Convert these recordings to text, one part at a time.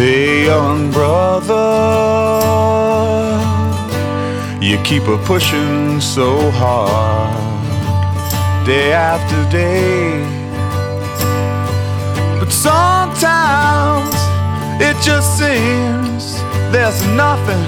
Say, young brother, you keep a pushing so hard, day after day. But sometimes it just seems there's nothing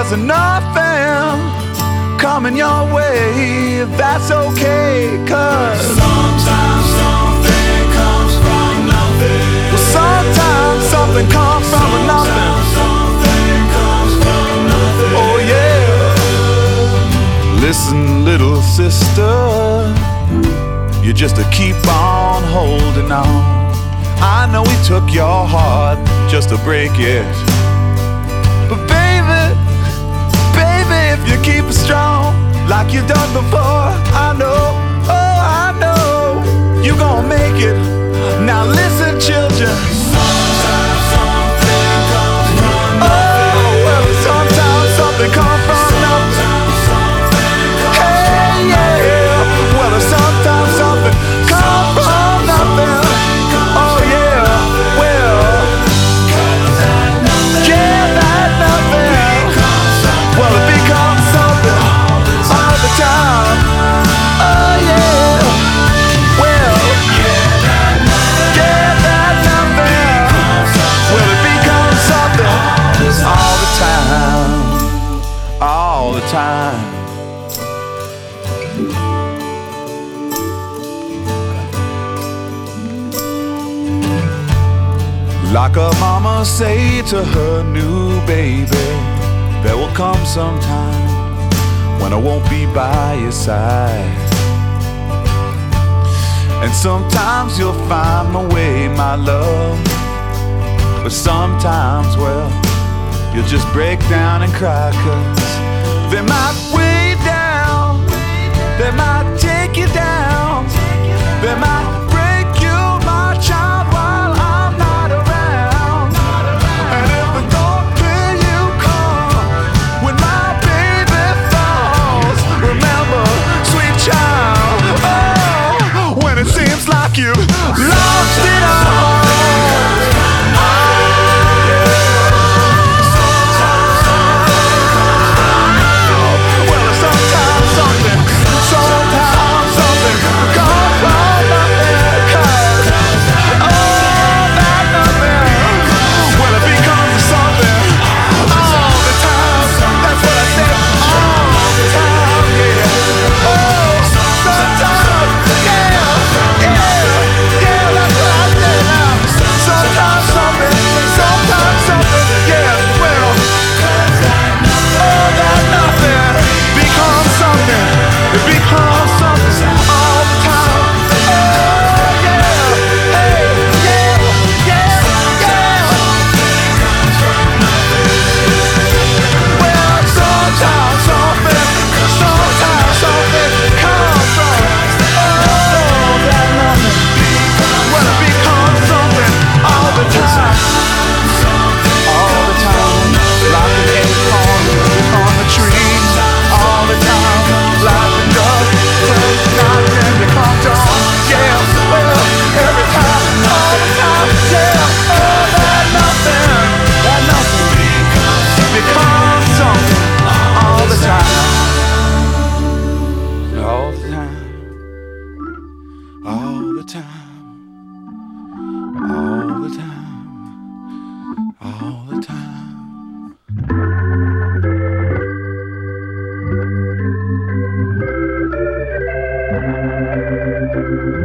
coming your way. That's okay, 'cause sometimes something comes from nothing. Well, sometimes something comes from nothing. Something comes from nothing. Oh yeah. Listen, little sister, you just to keep on holding on. I know he took your heart just to break it, but baby, if you keep it strong like you done before, I know, oh I know, you gonna make it. Now listen, children. Sometimes something comes from nothing. Oh, well, sometimes something comes from nothing. Hey, yeah. Well, sometimes something comes from nothing. Oh, yeah. Well, yeah, that nothing. Well, it becomes something all the time. Oh, yeah. Well, yeah, that nothing. Well, it becomes something all the time. All the time. Like a mama say to her new baby, there will come some time when I won't be by your side. And sometimes you'll find my way, my love, but sometimes, well, you'll just break down and cry, 'cause they might weigh you down, they might take you down, they might break you, my child, while I'm not around. And if the thought till you come when my baby falls, remember, sweet child, oh, when it seems like you've lost it all. All the time.